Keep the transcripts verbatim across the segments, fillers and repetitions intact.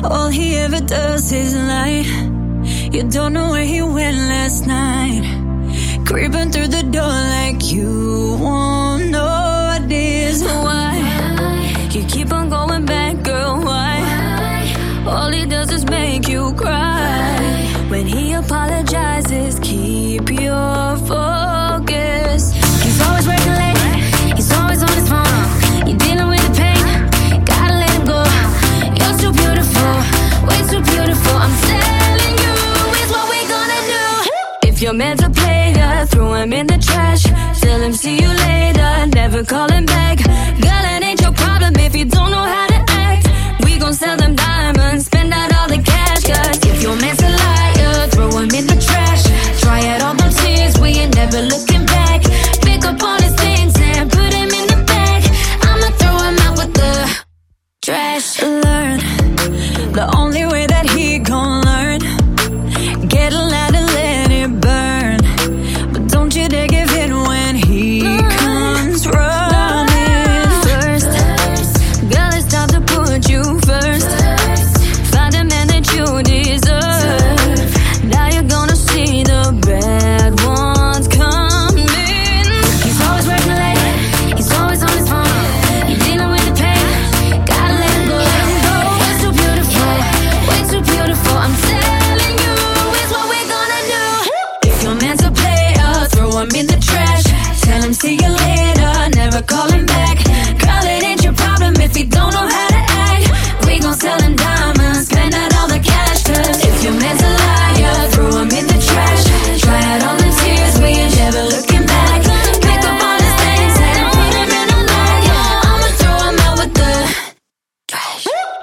All he ever does is lie. You don't know where he went last night. Creeping through the door like you won't know what is. Why? You keep on going back, girl, why? All he does is make you cry. When he apologizes, keep your focus. He's always working late, he's always on his phone. You're dealing with the pain, gotta let him go. You're too beautiful, way too beautiful. I'm telling you, it's what we gonna do. If you're meant to play ya, throw him in the trash. Tell him see you later, never call him back. Girl, it ain't your problem if you don't know how to act. We gon' sell them diamonds, spend out all the cash. Cause if you're meant to lie, yeah, throw him in the trash. Try out all the tears, we ain't never looking back. Pick up all his things and put him in the bag. I'ma throw him out with the trash. Learn the only way that he gon' learn. Get a light and let it burn. But don't you dare give in when he comes running first. Girl, it's time to put you first. Find a man that you deserve. Now you're gonna see the bad ones coming. He's always working late, he's always on his phone. You're dealing with the pain, gotta let him go. Way too beautiful, way too beautiful. I'm telling you, it's what we're gonna do. If you're meant to play, uh, throw him in the trash. Tell him see you later, never call him back. Girl, it ain't your problem if you don't know how to act. We gon' sell him diamonds, spend out all the cash. Cause if you're meant to lie, yeah, throw him in the trash. Try out all the tears, we ain't never looking back. Pick up all his things and put him in a bag. I'ma throw him out with the trash.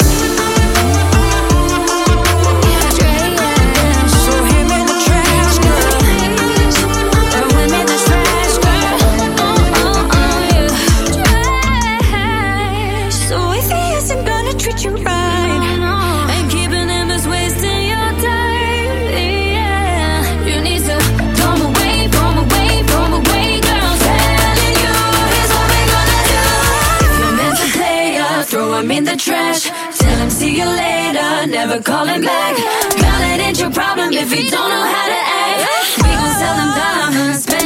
Throw him in the trash, girl. Throw him in the trash, girl. Oh, oh, oh, yeah. Trash. So if he isn't gonna treat you right, and keeping him is wasting your time, yeah. You need to throw him away, throw him away, throw him away, girl. Telling you, here's what we gonna do. If you're meant to play, yeah, throw him in the trash. Tell him see you later, never call him back. Girl, it ain't your problem if you don't know how to act. We gon' sell them diamonds, spend